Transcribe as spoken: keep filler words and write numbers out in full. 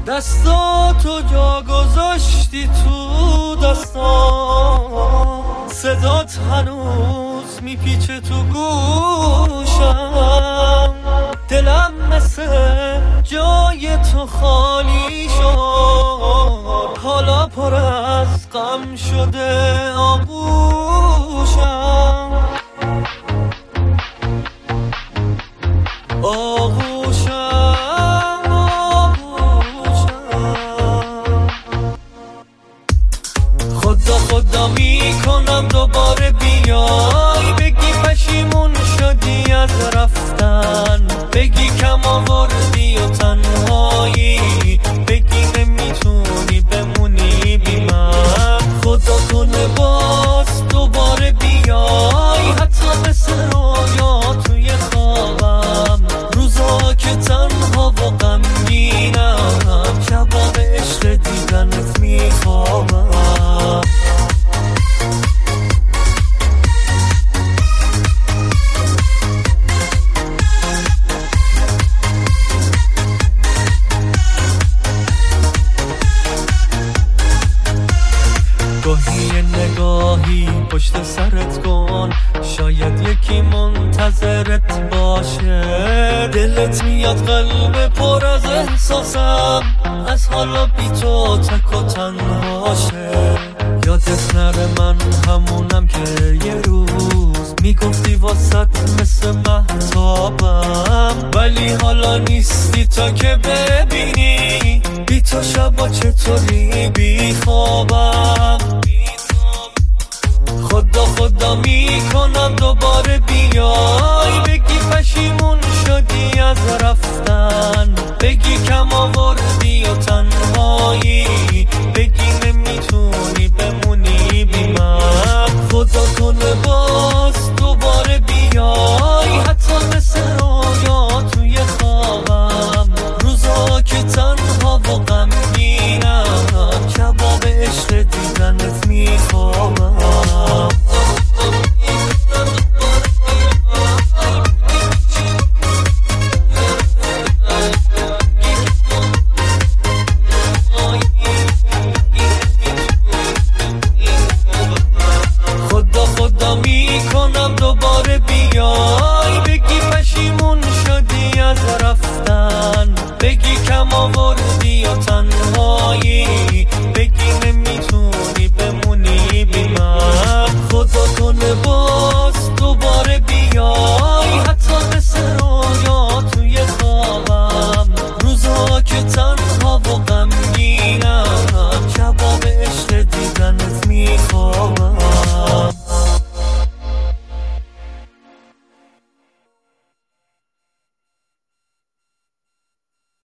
دستاتو جا گذاشتی تو دستام، صدات هنوز میپیچه تو گوشم، دلم مثل جای تو خالی شد، حالا پر از غم شده آغوشم، آغوشم آغوشم. خدا خدا میکنم دوباره بیای، بگی پشیمون شدی از رفتن، بگی کم آوردی و تنهایی، بگی نمیتونی بمونی بی من. خدا کنه باز دوباره بیای، حتی مثل رویا توی خوابم، روزا که تنها و غمگینم، شبا به عشق دیدنت میخوابم. گاهی نگاهی پشت سرت کن، شاید یکی منتظرت باشه، دلت میاد قلب پر از احساسم، از حالا بی تو تک و تنهاشه. یادت نره من همونم که یه روز میگفتی واسط مثل مهتابم، ولی حالا نیستی تا که ببینی بی تو شبا چطوری بی خوابم. خدا خدا میکنم دوباره بیای، بگی پشیمون شدی از رفتن، بگی کم آوردی و تنهایی، بگی نمیتونی بمونی بی من. خدا کنه باز دوباره بیای، حتی مثل رویا توی خوابم، روزا که تنها و غمگینم، شبا به عشق دیدنت میخوابم. خدا خدا میکنم دوباره بیای، بگی پشیمون شدی از رفتن، بگی کم آوردی و تنها